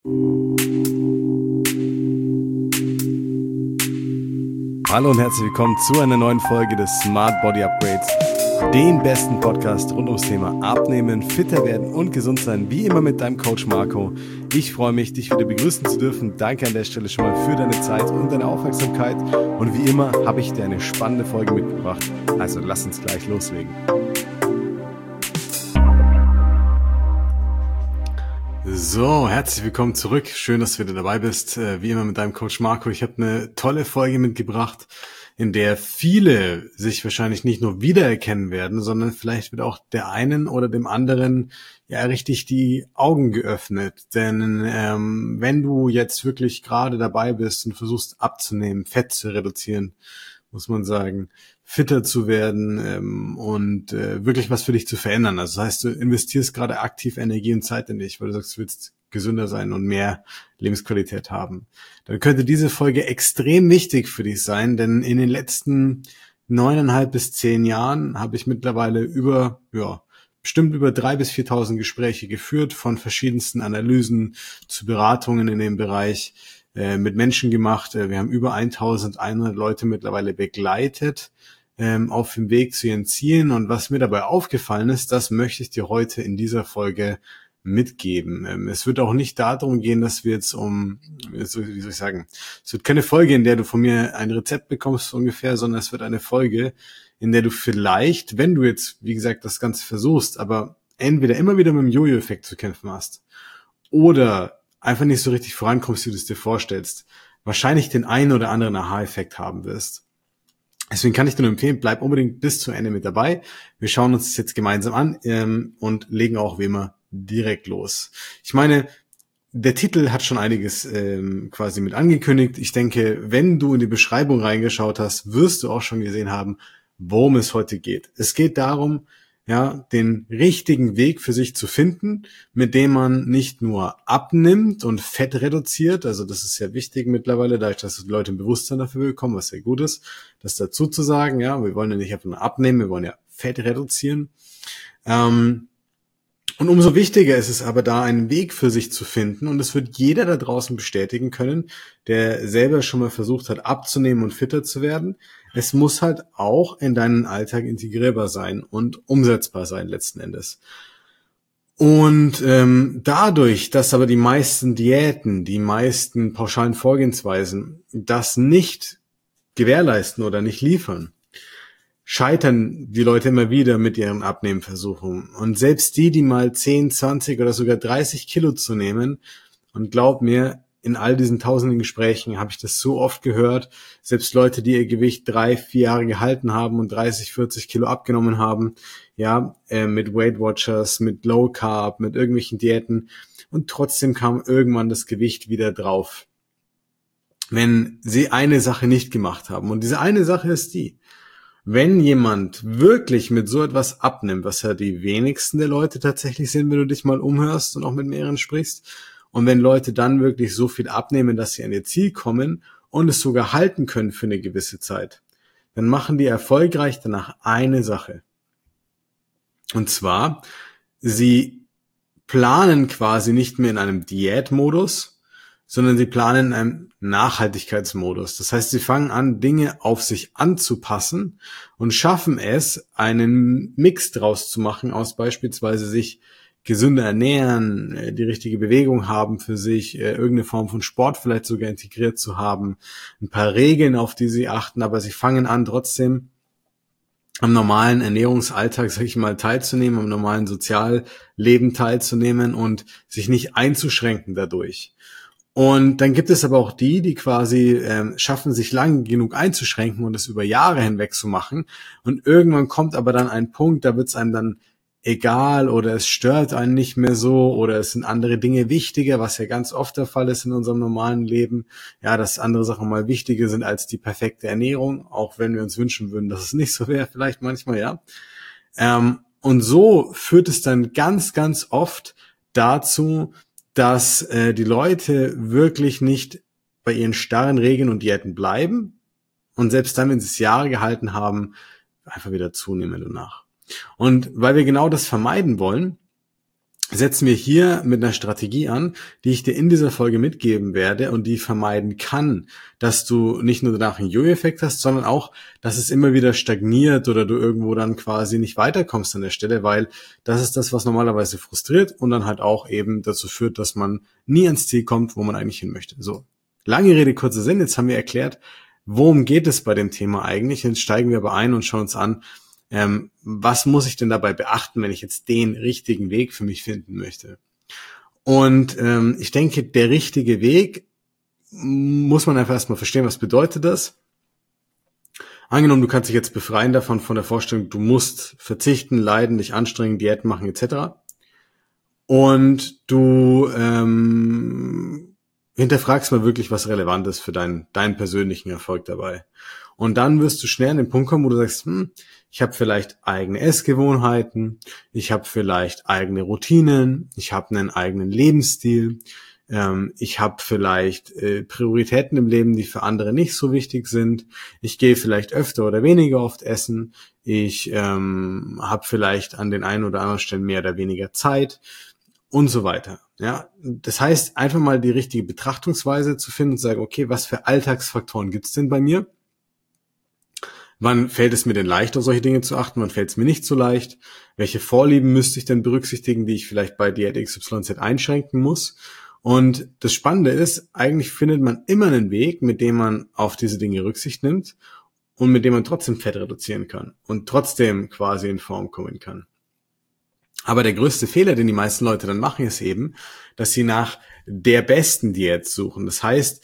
Hallo und herzlich willkommen zu einer neuen Folge des Smart Body Upgrades, dem besten Podcast rund ums Thema Abnehmen, fitter werden und gesund sein, wie immer mit deinem Coach Marco. Ich freue mich, dich wieder begrüßen zu dürfen. Danke an der Stelle schon mal für deine Zeit und deine Aufmerksamkeit. Und wie immer habe ich dir eine spannende Folge mitgebracht. Also lass uns gleich loslegen. So, herzlich willkommen zurück. Schön, dass du wieder dabei bist. Wie immer mit deinem Coach Marco. Ich habe eine tolle Folge mitgebracht, in der viele sich wahrscheinlich nicht nur wiedererkennen werden, sondern vielleicht wird auch der einen oder dem anderen ja richtig die Augen geöffnet. Denn wenn du jetzt wirklich gerade dabei bist und versuchst abzunehmen, Fett zu reduzieren, muss man sagen, fitter zu werden und wirklich was für dich zu verändern. Also das heißt, du investierst gerade aktiv Energie und Zeit in dich, weil du sagst, du willst gesünder sein und mehr Lebensqualität haben. Dann könnte diese Folge extrem wichtig für dich sein, denn in den letzten 9,5 bis 10 Jahren habe ich mittlerweile bestimmt über 3.000 bis 4.000 Gespräche geführt, von verschiedensten Analysen zu Beratungen in dem Bereich, mit Menschen gemacht. Wir haben über 1.100 Leute mittlerweile begleitet auf dem Weg zu ihren Zielen. Und was mir dabei aufgefallen ist, das möchte ich dir heute in dieser Folge mitgeben. Es wird auch nicht darum gehen, dass wir jetzt es wird keine Folge, in der du von mir ein Rezept bekommst ungefähr, sondern es wird eine Folge, in der du vielleicht, wenn du jetzt, wie gesagt, das Ganze versuchst, aber entweder immer wieder mit dem Jojo-Effekt zu kämpfen hast oder einfach nicht so richtig vorankommst, wie du es dir vorstellst, wahrscheinlich den einen oder anderen Aha-Effekt haben wirst. Deswegen kann ich dir nur empfehlen, bleib unbedingt bis zum Ende mit dabei. Wir schauen uns das jetzt gemeinsam an und legen auch wie immer direkt los. Ich meine, der Titel hat schon einiges quasi mit angekündigt. Ich denke, wenn du in die Beschreibung reingeschaut hast, wirst du auch schon gesehen haben, worum es heute geht. Es geht darum, ja, den richtigen Weg für sich zu finden, mit dem man nicht nur abnimmt und Fett reduziert, also das ist sehr wichtig mittlerweile, dadurch, dass die Leute ein Bewusstsein dafür bekommen, was sehr gut ist, das dazu zu sagen, ja, wir wollen ja nicht einfach nur abnehmen, wir wollen ja Fett reduzieren. Und umso wichtiger ist es aber da, einen Weg für sich zu finden, und das wird jeder da draußen bestätigen können, der selber schon mal versucht hat, abzunehmen und fitter zu werden. Es muss halt auch in deinen Alltag integrierbar sein und umsetzbar sein letzten Endes. Und dadurch, dass aber die meisten Diäten, die meisten pauschalen Vorgehensweisen das nicht gewährleisten oder nicht liefern, scheitern die Leute immer wieder mit ihren Abnehmversuchen. Und selbst die mal 10, 20 oder sogar 30 Kilo zu nehmen, und glaub mir, in all diesen tausenden Gesprächen habe ich das so oft gehört, selbst Leute, die ihr Gewicht 3, 4 Jahre gehalten haben und 30, 40 Kilo abgenommen haben, ja, mit Weight Watchers, mit Low Carb, mit irgendwelchen Diäten, und trotzdem kam irgendwann das Gewicht wieder drauf, wenn sie eine Sache nicht gemacht haben. Und diese eine Sache ist die: Wenn jemand wirklich mit so etwas abnimmt, was ja die wenigsten der Leute tatsächlich sind, wenn du dich mal umhörst und auch mit mehreren sprichst, und wenn Leute dann wirklich so viel abnehmen, dass sie an ihr Ziel kommen und es sogar halten können für eine gewisse Zeit, dann machen die erfolgreich danach eine Sache. Und zwar, sie planen quasi nicht mehr in einem Diätmodus, sondern sie planen in einem Nachhaltigkeitsmodus. Das heißt, sie fangen an, Dinge auf sich anzupassen und schaffen es, einen Mix draus zu machen aus beispielsweise sich gesünder ernähren, die richtige Bewegung haben für sich, irgendeine Form von Sport vielleicht sogar integriert zu haben, ein paar Regeln, auf die sie achten, aber sie fangen an, trotzdem am normalen Ernährungsalltag, sag ich mal, teilzunehmen, am normalen Sozialleben teilzunehmen und sich nicht einzuschränken dadurch. Und dann gibt es aber auch die quasi schaffen, sich lang genug einzuschränken und es über Jahre hinweg zu machen. Und irgendwann kommt aber dann ein Punkt, da wird es einem dann egal oder es stört einen nicht mehr so oder es sind andere Dinge wichtiger, was ja ganz oft der Fall ist in unserem normalen Leben. Ja, dass andere Sachen mal wichtiger sind als die perfekte Ernährung, auch wenn wir uns wünschen würden, dass es nicht so wäre, vielleicht manchmal, ja. Und so führt es dann ganz, ganz oft dazu, dass die Leute wirklich nicht bei ihren starren Regeln und Diäten bleiben und selbst dann, wenn sie es Jahre gehalten haben, einfach wieder zunehmen danach. Und weil wir genau das vermeiden wollen, setzen wir hier mit einer Strategie an, die ich dir in dieser Folge mitgeben werde und die vermeiden kann, dass du nicht nur danach einen Jojo-Effekt hast, sondern auch, dass es immer wieder stagniert oder du irgendwo dann quasi nicht weiterkommst an der Stelle, weil das ist das, was normalerweise frustriert und dann halt auch eben dazu führt, dass man nie ans Ziel kommt, wo man eigentlich hin möchte. So, lange Rede, kurzer Sinn, jetzt haben wir erklärt, worum geht es bei dem Thema eigentlich. Jetzt steigen wir aber ein und schauen uns an, was muss ich denn dabei beachten, wenn ich jetzt den richtigen Weg für mich finden möchte? Und ich denke, der richtige Weg muss man einfach erstmal verstehen, was bedeutet das? Angenommen, du kannst dich jetzt befreien davon, von der Vorstellung, du musst verzichten, leiden, dich anstrengen, Diät machen etc. Und du hinterfragst mal wirklich, was relevant ist für deinen persönlichen Erfolg dabei. Und dann wirst du schnell an den Punkt kommen, wo du sagst, ich habe vielleicht eigene Essgewohnheiten, ich habe vielleicht eigene Routinen, ich habe einen eigenen Lebensstil, ich habe vielleicht Prioritäten im Leben, die für andere nicht so wichtig sind, ich gehe vielleicht öfter oder weniger oft essen, ich habe vielleicht an den einen oder anderen Stellen mehr oder weniger Zeit und so weiter. Ja, das heißt, einfach mal die richtige Betrachtungsweise zu finden und zu sagen, okay, was für Alltagsfaktoren gibt's denn bei mir? Wann fällt es mir denn leicht, auf solche Dinge zu achten? Wann fällt es mir nicht so leicht? Welche Vorlieben müsste ich denn berücksichtigen, die ich vielleicht bei Diät XYZ einschränken muss? Und das Spannende ist, eigentlich findet man immer einen Weg, mit dem man auf diese Dinge Rücksicht nimmt und mit dem man trotzdem Fett reduzieren kann und trotzdem quasi in Form kommen kann. Aber der größte Fehler, den die meisten Leute dann machen, ist eben, dass sie nach der besten Diät suchen. Das heißt,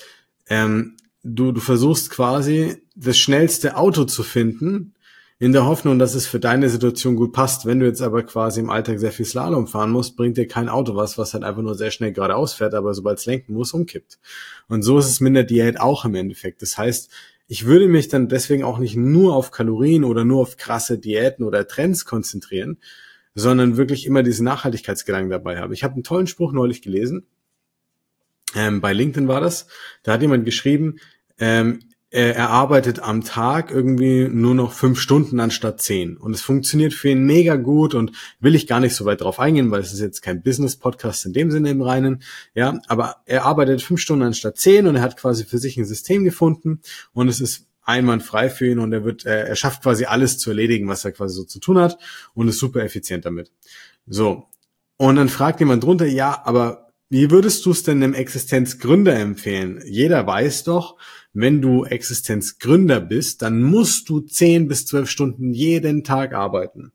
du versuchst quasi das schnellste Auto zu finden, in der Hoffnung, dass es für deine Situation gut passt. Wenn du jetzt aber quasi im Alltag sehr viel Slalom fahren musst, bringt dir kein Auto was halt einfach nur sehr schnell geradeaus fährt, aber sobald es lenken muss, umkippt. Und so ist es mit der Diät auch im Endeffekt. Das heißt, ich würde mich dann deswegen auch nicht nur auf Kalorien oder nur auf krasse Diäten oder Trends konzentrieren, sondern wirklich immer diesen Nachhaltigkeitsgedanken dabei haben. Ich habe einen tollen Spruch neulich gelesen, bei LinkedIn war das, da hat jemand geschrieben, er arbeitet am Tag irgendwie nur noch 5 Stunden anstatt 10. Und es funktioniert für ihn mega gut und will ich gar nicht so weit drauf eingehen, weil es ist jetzt kein Business-Podcast in dem Sinne im Reinen. Ja, aber er arbeitet 5 Stunden anstatt 10 und er hat quasi für sich ein System gefunden und es ist einwandfrei für ihn und er schafft quasi alles zu erledigen, was er quasi so zu tun hat und ist super effizient damit. So. Und dann fragt jemand drunter, ja, aber wie würdest du es denn einem Existenzgründer empfehlen? Jeder weiß doch, wenn du Existenzgründer bist, dann musst du 10 bis 12 Stunden jeden Tag arbeiten.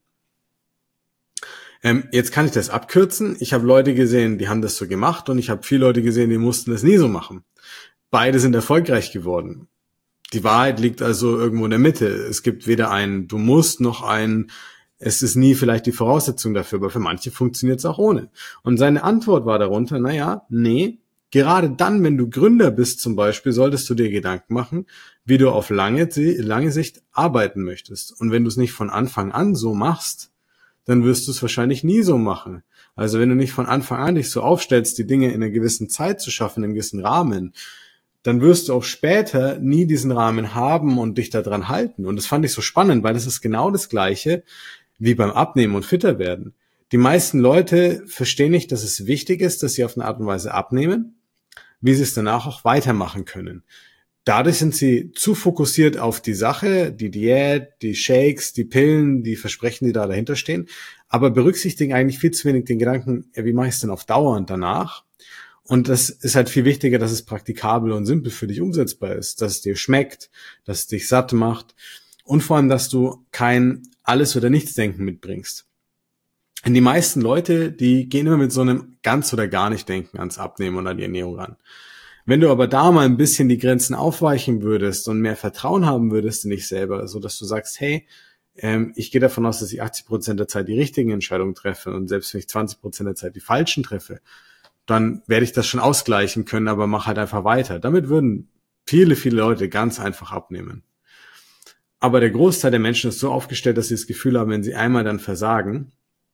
Jetzt kann ich das abkürzen. Ich habe Leute gesehen, die haben das so gemacht und ich habe viele Leute gesehen, die mussten das nie so machen. Beide sind erfolgreich geworden. Die Wahrheit liegt also irgendwo in der Mitte. Es gibt weder ein du musst noch ein es ist nie vielleicht die Voraussetzung dafür, aber für manche funktioniert es auch ohne. Und seine Antwort war darunter, nee, gerade dann, wenn du Gründer bist zum Beispiel, solltest du dir Gedanken machen, wie du auf lange Sicht arbeiten möchtest. Und wenn du es nicht von Anfang an so machst, dann wirst du es wahrscheinlich nie so machen. Also wenn du nicht von Anfang an dich so aufstellst, die Dinge in einer gewissen Zeit zu schaffen, in einem gewissen Rahmen, dann wirst du auch später nie diesen Rahmen haben und dich daran halten. Und das fand ich so spannend, weil es ist genau das Gleiche wie beim Abnehmen und fitter werden. Die meisten Leute verstehen nicht, dass es wichtig ist, dass sie auf eine Art und Weise abnehmen, wie sie es danach auch weitermachen können. Dadurch sind sie zu fokussiert auf die Sache, die Diät, die Shakes, die Pillen, die Versprechen, die da dahinter stehen, aber berücksichtigen eigentlich viel zu wenig den Gedanken, wie mache ich es denn auf Dauer und danach? Und das ist halt viel wichtiger, dass es praktikabel und simpel für dich umsetzbar ist, dass es dir schmeckt, dass es dich satt macht und vor allem, dass du kein Alles- oder Nichts-Denken mitbringst. Und die meisten Leute, die gehen immer mit so einem ganz oder gar nicht Denken ans Abnehmen und an die Ernährung ran. Wenn du aber da mal ein bisschen die Grenzen aufweichen würdest und mehr Vertrauen haben würdest in dich selber, so dass du sagst, hey, ich gehe davon aus, dass ich 80% der Zeit die richtigen Entscheidungen treffe und selbst wenn ich 20% der Zeit die falschen treffe, dann werde ich das schon ausgleichen können, aber mach halt einfach weiter. Damit würden viele, viele Leute ganz einfach abnehmen. Aber der Großteil der Menschen ist so aufgestellt, dass sie das Gefühl haben, wenn sie einmal dann versagen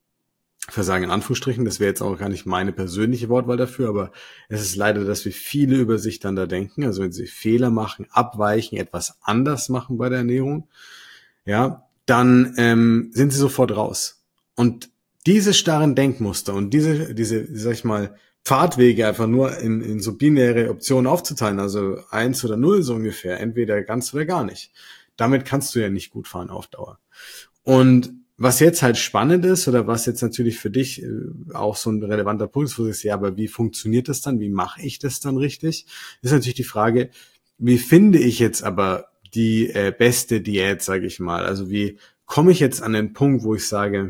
in Anführungsstrichen, das wäre jetzt auch gar nicht meine persönliche Wortwahl dafür, aber es ist leider, dass wir viele über sich dann da denken, also wenn sie Fehler machen, abweichen, etwas anders machen bei der Ernährung, ja, dann sind sie sofort raus. Und diese starren Denkmuster und diese, sag ich mal, Pfadwege einfach nur in so binäre Optionen aufzuteilen, also 1 oder 0 so ungefähr, entweder ganz oder gar nicht. Damit kannst du ja nicht gut fahren auf Dauer. Und was jetzt halt spannend ist, oder was jetzt natürlich für dich auch so ein relevanter Punkt ist, wo du sagst, ja, aber wie funktioniert das dann? Wie mache ich das dann richtig? Ist natürlich die Frage, wie finde ich jetzt aber die beste Diät, sage ich mal? Also wie komme ich jetzt an den Punkt, wo ich sage,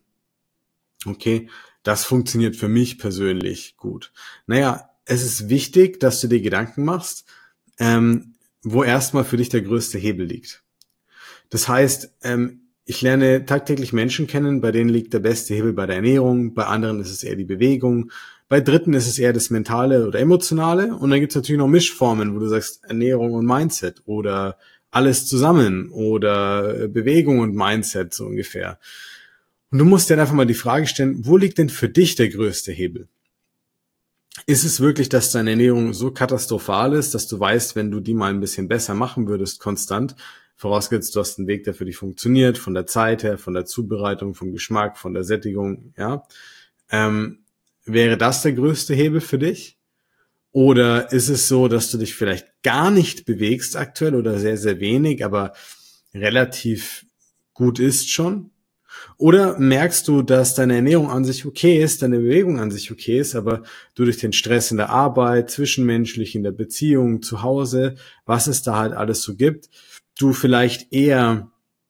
okay, das funktioniert für mich persönlich gut. Naja, es ist wichtig, dass du dir Gedanken machst, wo erstmal für dich der größte Hebel liegt. Das heißt, ich lerne tagtäglich Menschen kennen, bei denen liegt der beste Hebel bei der Ernährung, bei anderen ist es eher die Bewegung, bei Dritten ist es eher das Mentale oder Emotionale und dann gibt es natürlich noch Mischformen, wo du sagst Ernährung und Mindset oder alles zusammen oder Bewegung und Mindset so ungefähr. Und du musst dir einfach mal die Frage stellen, wo liegt denn für dich der größte Hebel? Ist es wirklich, dass deine Ernährung so katastrophal ist, dass du weißt, wenn du die mal ein bisschen besser machen würdest, konstant, vorausgesetzt, du hast einen Weg, der für dich funktioniert, von der Zeit her, von der Zubereitung, vom Geschmack, von der Sättigung, ja, wäre das der größte Hebel für dich? Oder ist es so, dass du dich vielleicht gar nicht bewegst aktuell oder sehr, sehr wenig, aber relativ gut ist schon? Oder merkst du, dass deine Ernährung an sich okay ist, deine Bewegung an sich okay ist, aber du durch den Stress in der Arbeit, zwischenmenschlich, in der Beziehung, zu Hause, was es da halt alles so gibt, du vielleicht eher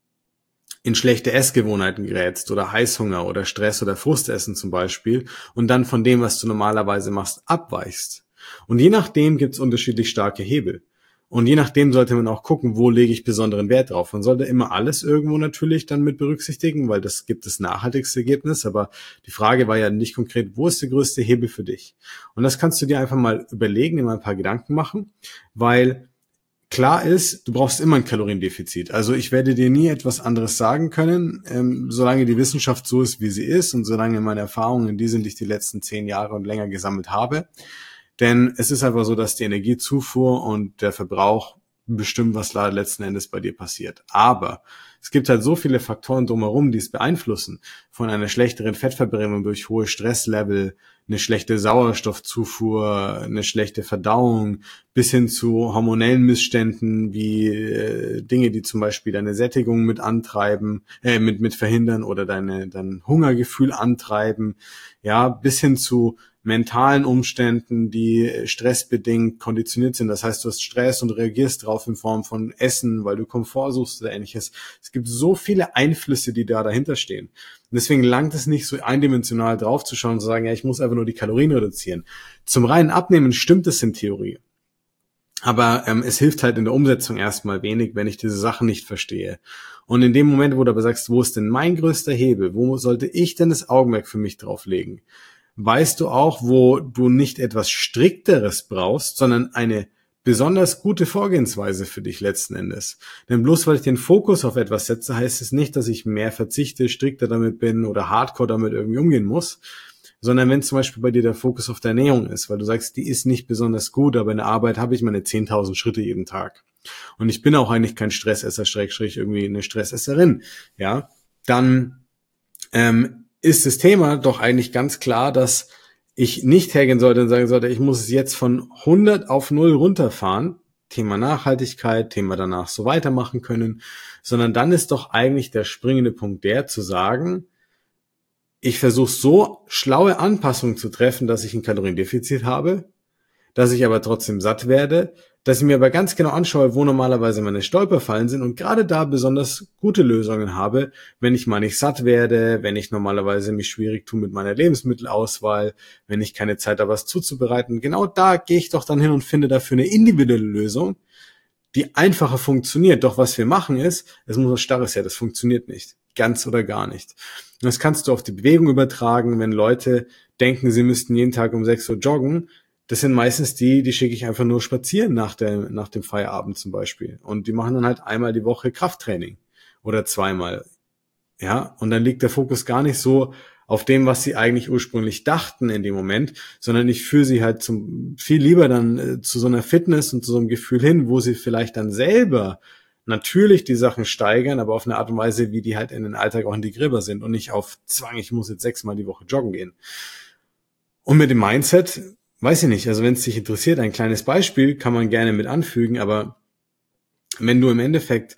in schlechte Essgewohnheiten gerätst oder Heißhunger oder Stress oder Frustessen zum Beispiel und dann von dem, was du normalerweise machst, abweichst. Und je nachdem gibt es unterschiedlich starke Hebel. Und je nachdem sollte man auch gucken, wo lege ich besonderen Wert drauf. Man sollte immer alles irgendwo natürlich dann mit berücksichtigen, weil das gibt das nachhaltigste Ergebnis. Aber die Frage war ja nicht konkret, wo ist der größte Hebel für dich? Und das kannst du dir einfach mal überlegen, dir mal ein paar Gedanken machen, weil klar ist, du brauchst immer ein Kaloriendefizit. Also ich werde dir nie etwas anderes sagen können, solange die Wissenschaft so ist, wie sie ist und solange meine Erfahrungen die sind, die ich die letzten 10 Jahre und länger gesammelt habe. Denn es ist einfach so, dass die Energiezufuhr und der Verbrauch bestimmt, was da letzten Endes bei dir passiert. Aber es gibt halt so viele Faktoren drumherum, die es beeinflussen. Von einer schlechteren Fettverbrennung durch hohe Stresslevel, eine schlechte Sauerstoffzufuhr, eine schlechte Verdauung, bis hin zu hormonellen Missständen wie Dinge, die zum Beispiel deine Sättigung mit antreiben, mit verhindern oder dein Hungergefühl antreiben, ja, bis hin zu mentalen Umständen, die stressbedingt konditioniert sind. Das heißt, du hast Stress und reagierst drauf in Form von Essen, weil du Komfort suchst oder ähnliches. Es gibt so viele Einflüsse, die da dahinter stehen. Und deswegen langt es nicht so eindimensional drauf zu schauen und zu sagen, ja, ich muss einfach nur die Kalorien reduzieren. Zum reinen Abnehmen stimmt es in Theorie. Aber es hilft halt in der Umsetzung erstmal wenig, wenn ich diese Sachen nicht verstehe. Und in dem Moment, wo du aber sagst, wo ist denn mein größter Hebel? Wo sollte ich denn das Augenmerk für mich drauf legen? Weißt du auch, wo du nicht etwas Strikteres brauchst, sondern eine besonders gute Vorgehensweise für dich letzten Endes. Denn bloß weil ich den Fokus auf etwas setze, heißt es nicht, dass ich mehr verzichte, strikter damit bin oder hardcore damit irgendwie umgehen muss, sondern wenn zum Beispiel bei dir der Fokus auf der Ernährung ist, weil du sagst, die ist nicht besonders gut, aber in der Arbeit habe ich meine 10.000 Schritte jeden Tag. Und ich bin auch eigentlich kein Stressesser, Schrägstrich irgendwie eine Stressesserin, ja, dann ist das Thema doch eigentlich ganz klar, dass ich nicht hergehen sollte und sagen sollte, ich muss es jetzt von 100 auf 0 runterfahren, Thema Nachhaltigkeit, Thema danach so weitermachen können, sondern dann ist doch eigentlich der springende Punkt der, zu sagen, ich versuche so schlaue Anpassungen zu treffen, dass ich ein Kaloriendefizit habe, dass ich aber trotzdem satt werde, dass ich mir aber ganz genau anschaue, wo normalerweise meine Stolperfallen sind und gerade da besonders gute Lösungen habe, wenn ich mal nicht satt werde, wenn ich normalerweise mich schwierig tue mit meiner Lebensmittelauswahl, wenn ich keine Zeit habe, was zuzubereiten. Genau da gehe ich doch dann hin und finde dafür eine individuelle Lösung, die einfacher funktioniert. Doch was wir machen ist, es muss was Starres her, das funktioniert nicht. Ganz oder gar nicht. Und das kannst du auf die Bewegung übertragen, wenn Leute denken, sie müssten jeden Tag um 6 Uhr joggen. Das sind meistens die schicke ich einfach nur spazieren nach dem Feierabend zum Beispiel. Und die machen dann halt einmal die Woche Krafttraining oder zweimal. Ja, und dann liegt der Fokus gar nicht so auf dem, was sie eigentlich ursprünglich dachten in dem Moment, sondern ich führe sie halt viel lieber dann zu so einer Fitness und zu so einem Gefühl hin, wo sie vielleicht dann selber natürlich die Sachen steigern, aber auf eine Art und Weise, wie die halt in den Alltag auch integrierbar sind und nicht auf Zwang, ich muss jetzt 6-mal die Woche joggen gehen. Und mit dem Mindset, weiß ich nicht, also wenn es dich interessiert, ein kleines Beispiel kann man gerne mit anfügen, aber wenn du im Endeffekt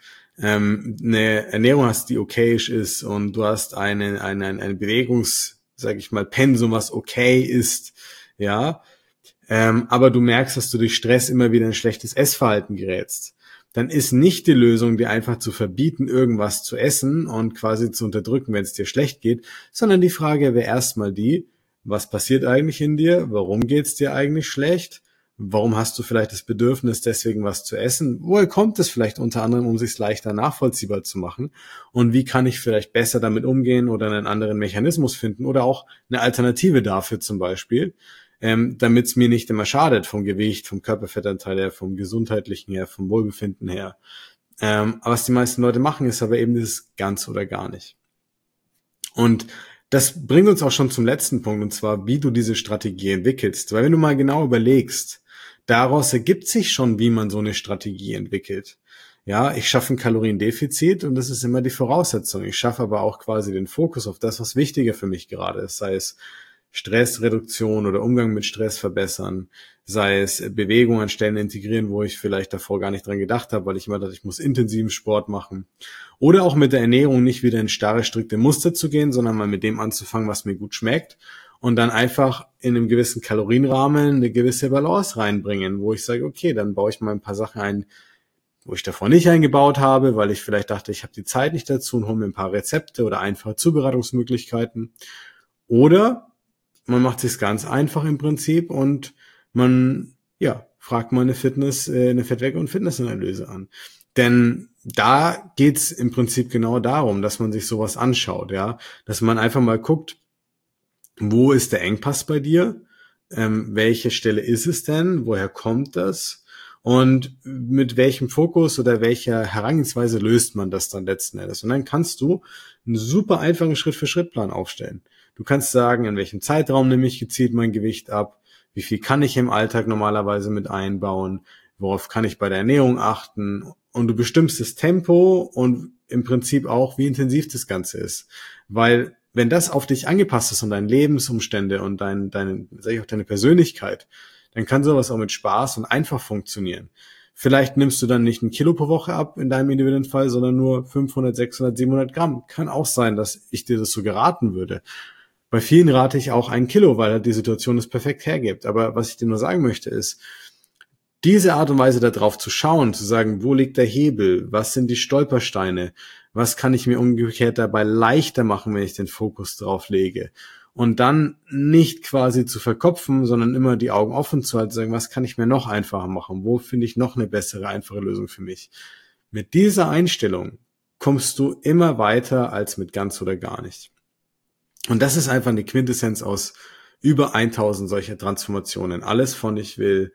eine Ernährung hast, die okayisch ist und du hast eine Bewegungs, sag ich mal, Pensum, was okay ist, ja, aber du merkst, dass du durch Stress immer wieder in schlechtes Essverhalten gerätst, dann ist nicht die Lösung, dir einfach zu verbieten, irgendwas zu essen und quasi zu unterdrücken, wenn es dir schlecht geht, sondern die Frage wäre erstmal die, was passiert eigentlich in dir? Warum geht's dir eigentlich schlecht? Warum hast du vielleicht das Bedürfnis, deswegen was zu essen? Woher kommt es vielleicht unter anderem, um es sich leichter nachvollziehbar zu machen? Und wie kann ich vielleicht besser damit umgehen oder einen anderen Mechanismus finden oder auch eine Alternative dafür zum Beispiel, damit es mir nicht immer schadet vom Gewicht, vom Körperfettanteil her, vom gesundheitlichen her, vom Wohlbefinden her. Aber was die meisten Leute machen, ist aber eben dieses ganz oder gar nicht. Und das bringt uns auch schon zum letzten Punkt, und zwar, wie du diese Strategie entwickelst. Weil wenn du mal genau überlegst, daraus ergibt sich schon, wie man so eine Strategie entwickelt. Ja, ich schaffe ein Kaloriendefizit und das ist immer die Voraussetzung. Ich schaffe aber auch quasi den Fokus auf das, was wichtiger für mich gerade ist, sei es Stressreduktion oder Umgang mit Stress verbessern, sei es Bewegung an Stellen integrieren, wo ich vielleicht davor gar nicht dran gedacht habe, weil ich immer dachte, ich muss intensiven Sport machen. Oder auch mit der Ernährung nicht wieder in starre, strikte Muster zu gehen, sondern mal mit dem anzufangen, was mir gut schmeckt und dann einfach in einem gewissen Kalorienrahmen eine gewisse Balance reinbringen, wo ich sage, okay, dann baue ich mal ein paar Sachen ein, wo ich davor nicht eingebaut habe, weil ich vielleicht dachte, ich habe die Zeit nicht dazu und hole mir ein paar Rezepte oder einfache Zubereitungsmöglichkeiten. Oder man macht es ganz einfach im Prinzip und man, ja, fragt mal eine Fettweg- und Fitnessanalyse an. Denn da geht's im Prinzip genau darum, dass man sich sowas anschaut, ja, dass man einfach mal guckt, wo ist der Engpass bei dir? Welche Stelle ist es denn? Woher kommt das? Und mit welchem Fokus oder welcher Herangehensweise löst man das dann letzten Endes? Und dann kannst du einen super einfachen Schritt-für-Schritt-Plan aufstellen. Du kannst sagen, in welchem Zeitraum nehme ich gezielt mein Gewicht ab? Wie viel kann ich im Alltag normalerweise mit einbauen? Worauf kann ich bei der Ernährung achten? Und du bestimmst das Tempo und im Prinzip auch, wie intensiv das Ganze ist. Weil wenn das auf dich angepasst ist und deine Lebensumstände und deine Persönlichkeit, dann kann sowas auch mit Spaß und einfach funktionieren. Vielleicht nimmst du dann nicht 1 Kilo pro Woche ab in deinem individuellen Fall, sondern nur 500, 600, 700 Gramm. Kann auch sein, dass ich dir das so geraten würde. Bei vielen rate ich auch 1 Kilo, weil die Situation es perfekt hergibt. Aber was ich dir nur sagen möchte ist, diese Art und Weise darauf zu schauen, zu sagen, wo liegt der Hebel, was sind die Stolpersteine, was kann ich mir umgekehrt dabei leichter machen, wenn ich den Fokus drauf lege. Und dann nicht quasi zu verkopfen, sondern immer die Augen offen zu halten, zu sagen, was kann ich mir noch einfacher machen, wo finde ich noch eine bessere, einfache Lösung für mich. Mit dieser Einstellung kommst du immer weiter als mit ganz oder gar nicht. Und das ist einfach eine Quintessenz aus über 1000 solcher Transformationen. Alles von ich will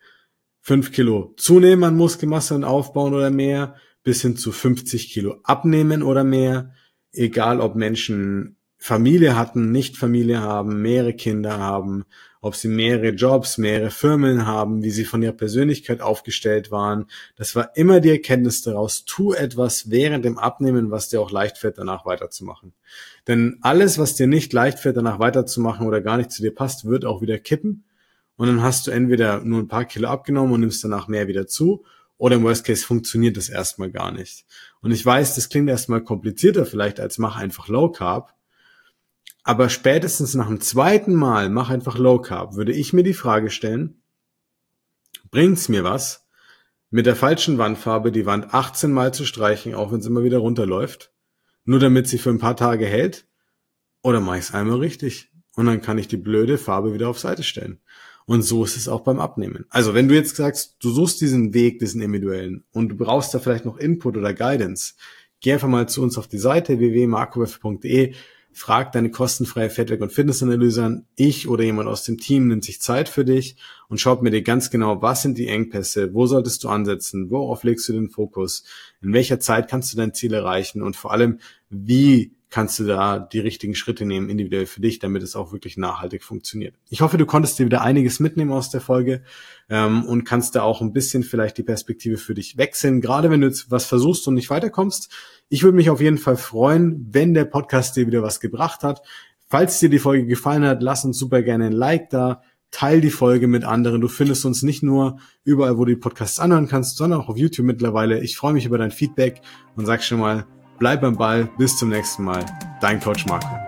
5 Kilo zunehmen an Muskelmasse und aufbauen oder mehr, bis hin zu 50 Kilo abnehmen oder mehr, egal ob Menschen Familie hatten, nicht Familie haben, mehrere Kinder haben, ob sie mehrere Jobs, mehrere Firmen haben, wie sie von ihrer Persönlichkeit aufgestellt waren. Das war immer die Erkenntnis daraus, tu etwas während dem Abnehmen, was dir auch leicht fällt, danach weiterzumachen. Denn alles, was dir nicht leicht fällt, danach weiterzumachen oder gar nicht zu dir passt, wird auch wieder kippen. Und dann hast du entweder nur ein paar Kilo abgenommen und nimmst danach mehr wieder zu, oder im Worst Case funktioniert das erstmal gar nicht. Und ich weiß, das klingt erstmal komplizierter vielleicht als mach einfach Low Carb, aber spätestens nach dem zweiten Mal mach einfach Low Carb, würde ich mir die Frage stellen, bringt's mir was, mit der falschen Wandfarbe die Wand 18 Mal zu streichen, auch wenn es immer wieder runterläuft, nur damit sie für ein paar Tage hält, oder mach ich's einmal richtig und dann kann ich die blöde Farbe wieder auf Seite stellen. Und so ist es auch beim Abnehmen. Also wenn du jetzt sagst, du suchst diesen Weg, diesen individuellen und du brauchst da vielleicht noch Input oder Guidance, geh einfach mal zu uns auf die Seite www.markowölfe.de, frag deine kostenfreie Fettweg- und Fitnessanalyse an. Ich oder jemand aus dem Team nimmt sich Zeit für dich und schaut mir dir ganz genau, was sind die Engpässe, wo solltest du ansetzen, worauf legst du den Fokus, in welcher Zeit kannst du dein Ziel erreichen und vor allem, wie kannst du da die richtigen Schritte nehmen, individuell für dich, damit es auch wirklich nachhaltig funktioniert. Ich hoffe, du konntest dir wieder einiges mitnehmen aus der Folge und kannst da auch ein bisschen vielleicht die Perspektive für dich wechseln, gerade wenn du jetzt was versuchst und nicht weiterkommst. Ich würde mich auf jeden Fall freuen, wenn der Podcast dir wieder was gebracht hat. Falls dir die Folge gefallen hat, lass uns super gerne ein Like da. Teil die Folge mit anderen. Du findest uns nicht nur überall, wo du die Podcasts anhören kannst, sondern auch auf YouTube mittlerweile. Ich freue mich über dein Feedback und sag schon mal, bleib am Ball. Bis zum nächsten Mal. Dein Coach Marco.